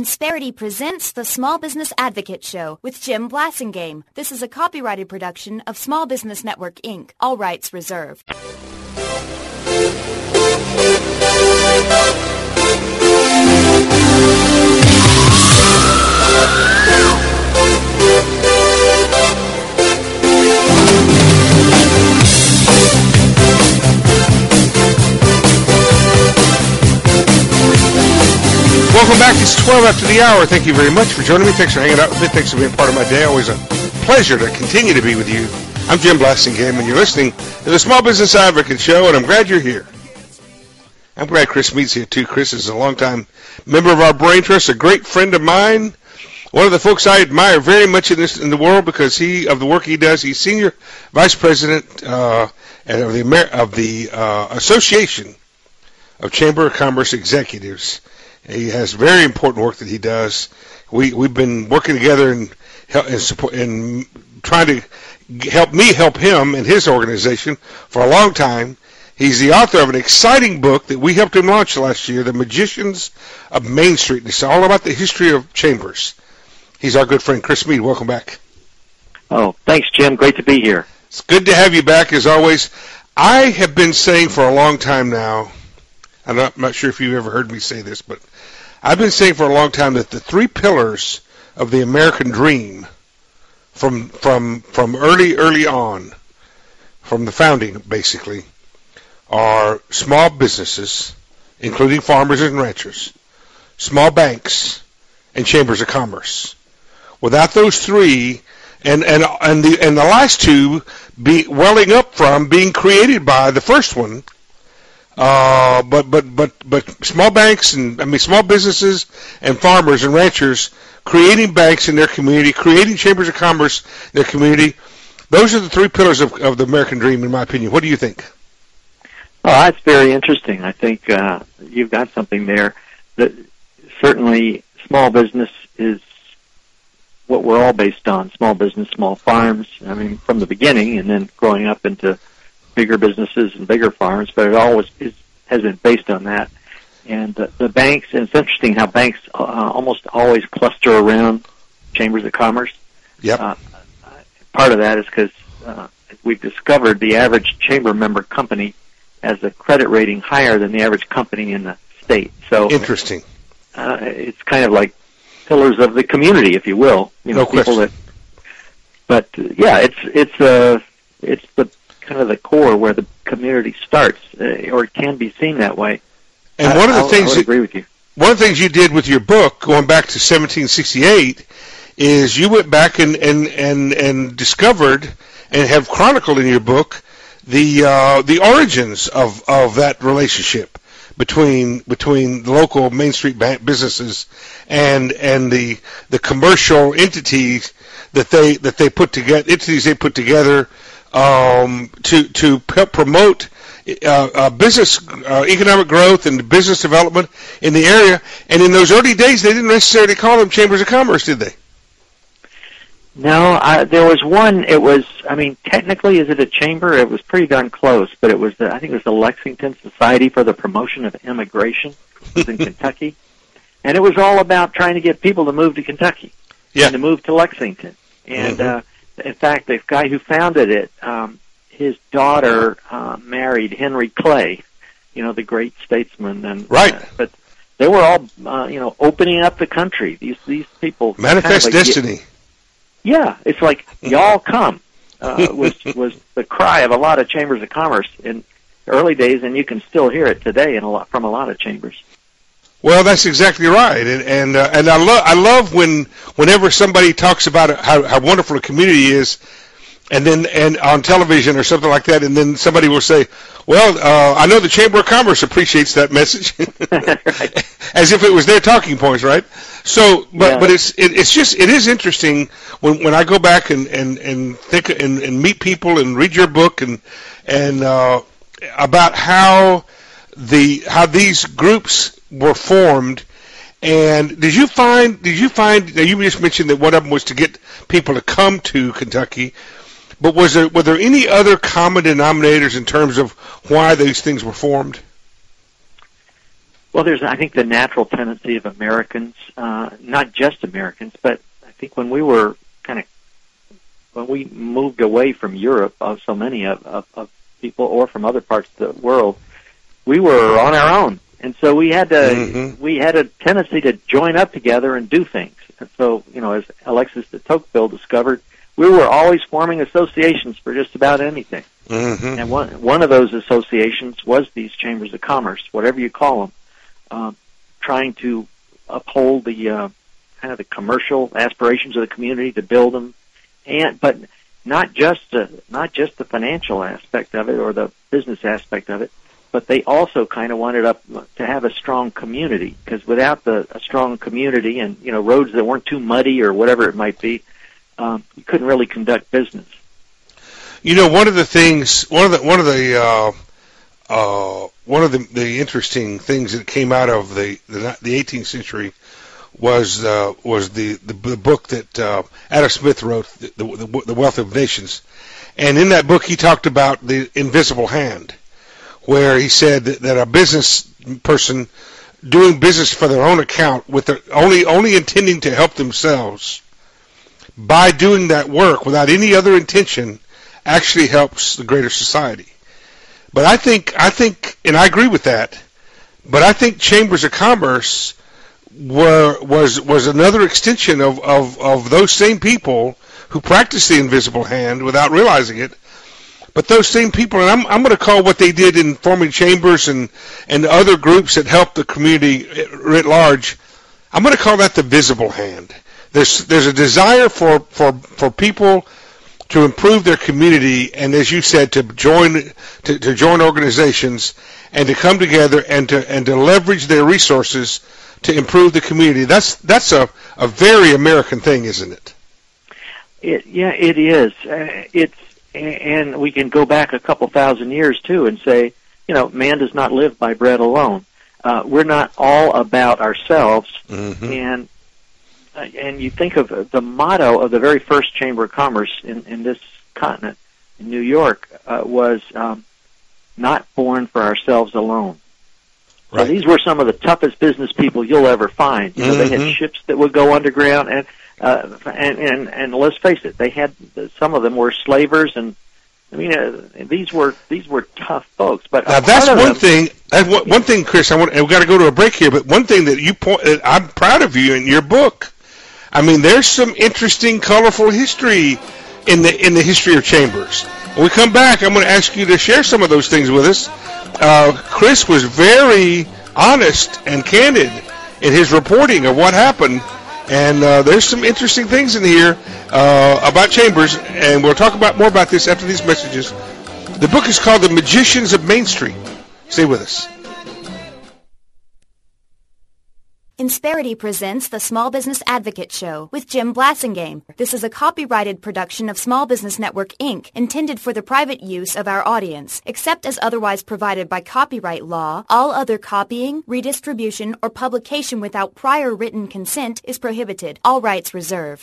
Insperity presents the Small Business Advocate Show with Jim Blasingame. This is a copyrighted production of Small Business Network, Inc. All rights reserved. Welcome back. It's 12 after the hour. Thank you very much for joining me. Thanks for hanging out with me. Thanks for being part of my day. Always a pleasure to continue to be with you. I'm Jim Blasingame, and you're listening to the Small Business Advocate Show, and I'm glad you're here. I'm glad Chris Mead's here, too. Chris is a longtime member of our Brain Trust, a great friend of mine, one of the folks I admire very much in the world because of the work he does. He's Senior Vice President of the Association of Chamber of Commerce Executives. He has very important work that he does. We've been working together and trying to help him and his organization for a long time. He's the author of an exciting book that we helped him launch last year, The Magicians of Main Street. And it's all about the history of chambers. He's our good friend, Chris Mead. Welcome back. Oh, thanks, Jim. Great to be here. It's good to have you back, as always. I have been saying for a long time now, I'm not sure if you've ever heard me say this, but I've been saying for a long time that the three pillars of the American dream from early on, from the founding basically, are small businesses, including farmers and ranchers, small banks, and chambers of commerce. Without those three, and the last two welling up from being created by the first one, but small banks small businesses and farmers and ranchers creating banks in their community, creating chambers of commerce in their community. Those are the three pillars of the American dream, in my opinion. What do you think? Oh, that's very interesting. I think you've got something there. That certainly small business is what we're all based on. Small business, small farms. I mean, from the beginning, and then growing up into bigger businesses and bigger farms, but it always has been based on that. And the banks, and it's interesting how banks almost always cluster around chambers of commerce. Yep. Part of that is because we've discovered the average chamber member company has a credit rating higher than the average company in the state. So interesting. It's kind of like pillars of the community, if you will. No question. But yeah, it's the kind of the core where the community starts, or it can be seen that way. And one of the things I would agree with you. One of the things you did with your book, going back to 1768, is you went back and discovered and have chronicled in your book the origins of that relationship between the local Main Street businesses and the commercial entities that they put together to help promote business economic growth and business development in the area. And in those early days, they didn't necessarily call them chambers of commerce, did they? No, there was one. It was, technically, is it a chamber? It was pretty darn close, but it was I think it was the Lexington Society for the Promotion of Immigration. It was in Kentucky, and it was all about trying to get people to move to Kentucky and to move to Lexington. And in fact, the guy who founded it, his daughter married Henry Clay, the great statesman. And right. But they were all, opening up the country. These people manifest destiny. Yeah, it's like y'all come was the cry of a lot of chambers of commerce in early days, and you can still hear it today from a lot of chambers. Well, that's exactly right, and I love whenever somebody talks about how wonderful a community is, and on television or something like that, and then somebody will say, "Well, I know the Chamber of Commerce appreciates that message," right. As if it was their talking points, right? So, but it is interesting when I go back and think and meet people and read your book and about how these groups were formed. And did you find now you just mentioned that one of them was to get people to come to Kentucky, but were there any other common denominators in terms of why these things were formed? Well, there's, I think, the natural tendency of Americans, not just Americans, but I think when we moved away from Europe, so many of people, or from other parts of the world, we were on our own, and so we had a tendency to join up together and do things. And so, as Alexis de Tocqueville discovered, we were always forming associations for just about anything. Mm-hmm. And one of those associations was these chambers of commerce, whatever you call them, trying to uphold the kind of the commercial aspirations of the community, to build them, but not just the financial aspect of it or the business aspect of it, but they also kind of wanted to have a strong community, because without a strong community and roads that weren't too muddy or whatever it might be, you couldn't really conduct business. One of the interesting things that came out of the 18th century was the book that Adam Smith wrote, The Wealth of Nations, and in that book he talked about the invisible hand, where he said that a business person doing business for their own account, with only intending to help themselves, by doing that work without any other intention, actually helps the greater society. But I think, and I agree with that, but I think chambers of commerce was another extension of those same people who practice the invisible hand without realizing it. But those same people, and I'm going to call what they did in forming chambers and other groups that helped the community writ large, I'm going to call that the visible hand. There's a desire for people to improve their community, and as you said, to join organizations and to come together and to leverage their resources to improve the community. That's a very American thing, isn't it? It is. And we can go back a couple thousand years too and say, man does not live by bread alone. We're not all about ourselves. Mm-hmm. And you think of the motto of the very first Chamber of Commerce in this continent, in New York, was not born for ourselves alone. Right. So these were some of the toughest business people you'll ever find. Mm-hmm. They had ships that would go underground, and let's face it, they had, some of them were slavers, and I mean, these were tough folks. But now that's one thing. One thing, Chris. We've got to go to a break here. But one thing that I'm proud of you in your book. I mean, there's some interesting, colorful history in the history of chambers. When we come back, I'm going to ask you to share some of those things with us. Chris was very honest and candid in his reporting of what happened. And there's some interesting things in here about chambers, and we'll talk more about this after these messages. The book is called The Magicians of Main Street. Stay with us. Insperity presents the Small Business Advocate Show with Jim Blasingame. This is a copyrighted production of Small Business Network, Inc., intended for the private use of our audience. Except as otherwise provided by copyright law, all other copying, redistribution, or publication without prior written consent is prohibited. All rights reserved.